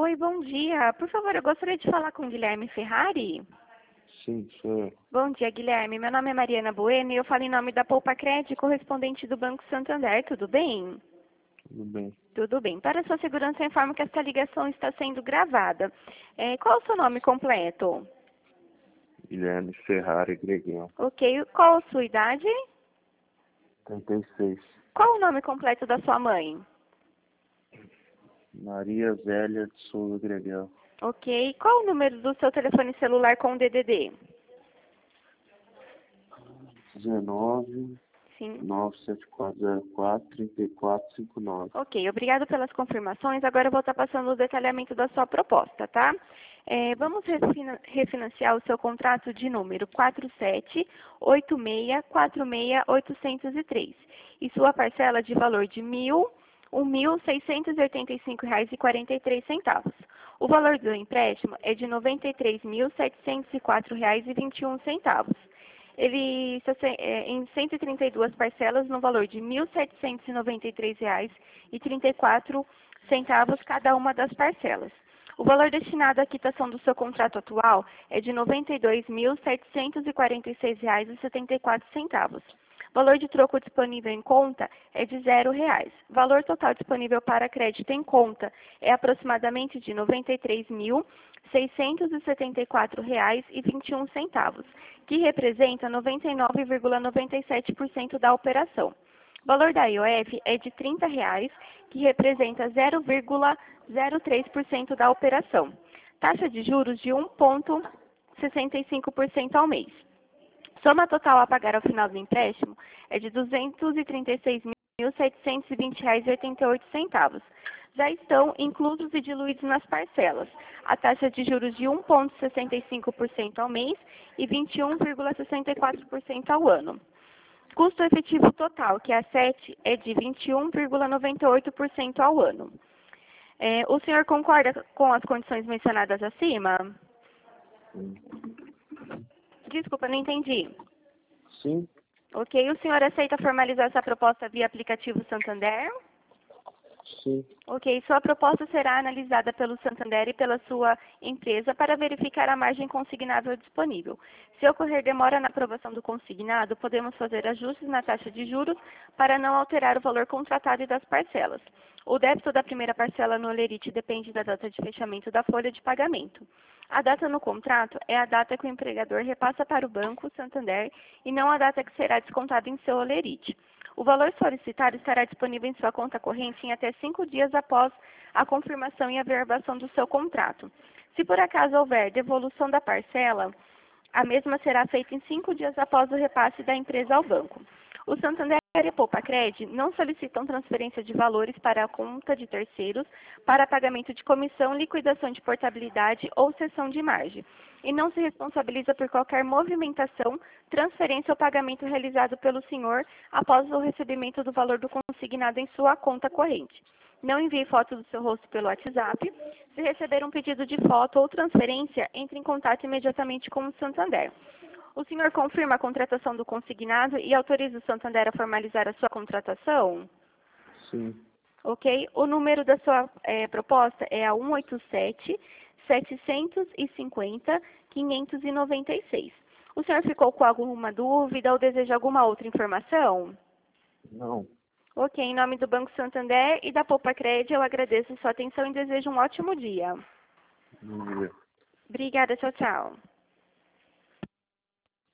Oi, bom dia. Por favor, eu gostaria de falar com o Guilherme Ferrari. Sim, sou eu. Bom dia, Guilherme. Meu nome é Mariana Bueno e eu falo em nome da Poupa-Cred, correspondente do Banco Santander. Tudo bem? Tudo bem. Tudo bem. Para sua segurança, eu informo que esta ligação está sendo gravada. Qual o seu nome completo? Guilherme Ferrari Greguinho. Ok. Qual a sua idade? 36. Qual o nome completo da sua mãe? Maria Zélia de Souza Greguel. Ok. Qual o número do seu telefone celular com DDD? 19 Sim. 97404 3459. Ok, obrigado pelas confirmações. Agora eu vou estar passando o detalhamento da sua proposta, tá? Vamos refinanciar o seu contrato de número 4786468803 e sua parcela de valor de R$ 1.685,43. O valor do empréstimo é de R$ 93.704,21. Ele em 132 parcelas no valor de R$ 1.793,34 cada uma das parcelas. O valor destinado à quitação do seu contrato atual é de R$ 92.746,74. Valor de troco disponível em conta é de R$ 0,00. Valor total disponível para crédito em conta é aproximadamente de R$ 93.674,21, que representa 99,97% da operação. Valor da IOF é de R$ 30,00, que representa 0,03% da operação. Taxa de juros de 1,65% ao mês. Soma total a pagar ao final do empréstimo é de R$ 236.720,88. Já estão inclusos e diluídos nas parcelas a taxa de juros de 1,65% ao mês e 21,64% ao ano. Custo efetivo total, que é a 7, é de 21,98% ao ano. O senhor concorda com as condições mencionadas acima? Desculpa, não entendi. Sim, Ok, o senhor aceita formalizar essa proposta via aplicativo Santander? sim. Ok, sua proposta será analisada pelo Santander e pela sua empresa para verificar a margem consignável disponível. Se ocorrer demora na aprovação do consignado, podemos fazer ajustes na taxa de juros para não alterar o valor contratado e das parcelas. O débito da primeira parcela no Olerite depende da data de fechamento da folha de pagamento. A data no contrato é a data que o empregador repassa para o Banco Santander e não a data que será descontada em seu Olerite. O valor solicitado estará disponível em sua conta corrente em até 5 dias após a confirmação e averbação do seu contrato. Se por acaso houver devolução da parcela, a mesma será feita em 5 dias após o repasse da empresa ao banco. O Santander e a Poupa-Cred não solicitam transferência de valores para a conta de terceiros para pagamento de comissão, liquidação de portabilidade ou cessão de margem, e não se responsabiliza por qualquer movimentação, transferência ou pagamento realizado pelo senhor após o recebimento do valor do consignado em sua conta corrente. Não envie foto do seu rosto pelo WhatsApp. Se receber um pedido de foto ou transferência, entre em contato imediatamente com o Santander. O senhor confirma a contratação do consignado e autoriza o Santander a formalizar a sua contratação? Sim. Ok. O número da sua proposta é a 187-750-596. O senhor ficou com alguma dúvida ou deseja alguma outra informação? Não. Ok. Em nome do Banco Santander e da Poupa-Cred, eu agradeço a sua atenção e desejo um ótimo dia. Bom dia. Obrigada. Tchau, tchau.